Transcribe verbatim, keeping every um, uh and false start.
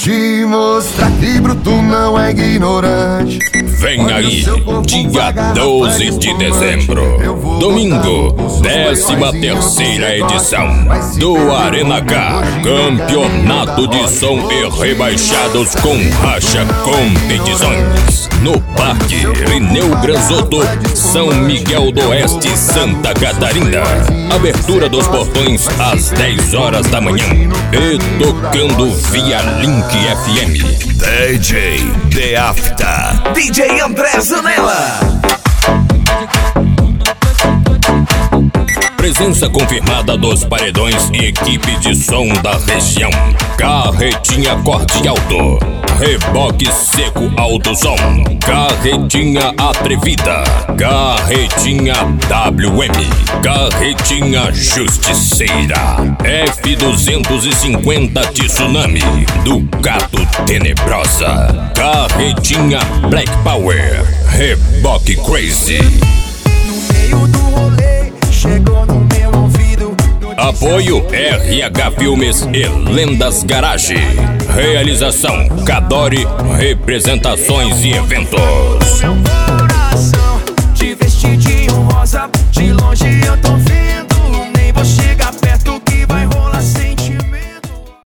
te mostrar que bruto não é ignorante. Vem aí, dia doze de dezembro, domingo, décima terceira edição do Arena K, Campeonato de Som e Rebaixados com Racha Competições, no Parque Irineu Granzotto, São Miguel do Oeste, Santa Catarina. Abertura dos portões às dez horas da manhã e tocando via Link F M. D J The After, D J André Zanella. Presença confirmada dos paredões e equipe de som da região. Carretinha Corte Alto, Reboque Seco Alto Som, Carretinha Atrevida, Carretinha W M, Carretinha Justiceira, F duzentos e cinquenta Tsunami, Ducato Tenebrosa, Carretinha Black Power, Reboque Crazy. No meio do rolê, chegou no meu ouvido. Apoio R H Filmes e Lendas Garage. Realização Cadore Representações e Eventos. Meu coração